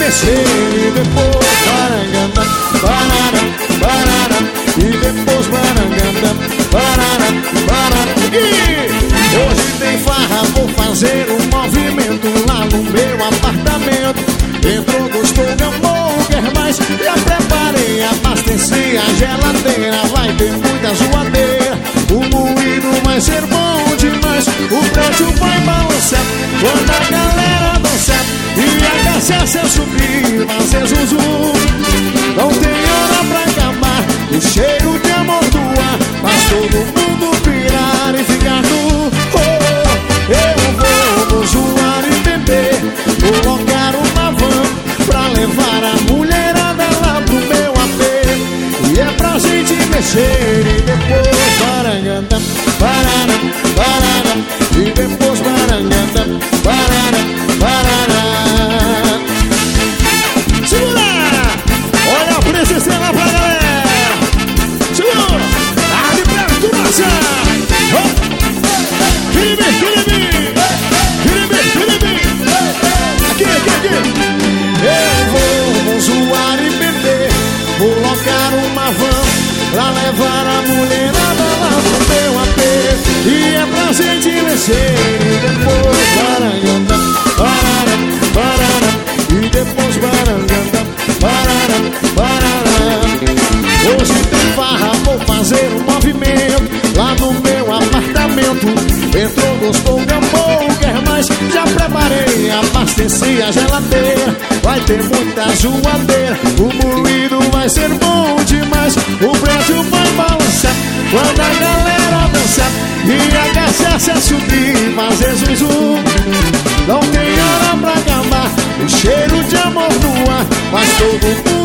mexer e depois baranganda, barara, barara, e depois baranganda, barara, barara. E hoje tem farra, vou fazer um movimento lá no meu apartamento. Entrou, gostou, gamou, quer mais? Já preparei, abasteci a geladeira. Vai ter muita zoadeira, o moído vai ser bom demais. O prédio vai balançar quando a galera dançar e a cachaça subir, fazer zuzu. Não tem hora pra acabar, o cheiro de amor do ar faz todo mundo pirar e ficar nu. Oh, eu vou zoar e beber, colocar uma van pra levar a mulherada lá pro meu AP. E é pra gente mexer e depois baranganda, barara, barara, e depois baranganda, barara, barara. Segura! Olha a princesa lá pra galera! Segura! Tá de perturbação! Eu vou zoar e beber, colocar uma van pra levar a mulherada lá pro meu AP. E é pra gente mexer e depois baranganda, barara, barara, e depois baranganda, barara, barara. Hoje tem farra, vou fazer um movimento lá no meu apartamento. Entrou, gostou, gamou, quer mais? Já preparei, abasteci a geladeira. Vai ter muita zoadeira, o moído vai ser bom demais. O prédio vai balançar quando a galera dançar e a cachaça subir, fazer zuzu. Não tem hora pra acabar, o cheiro de amor no ar faz todo mundo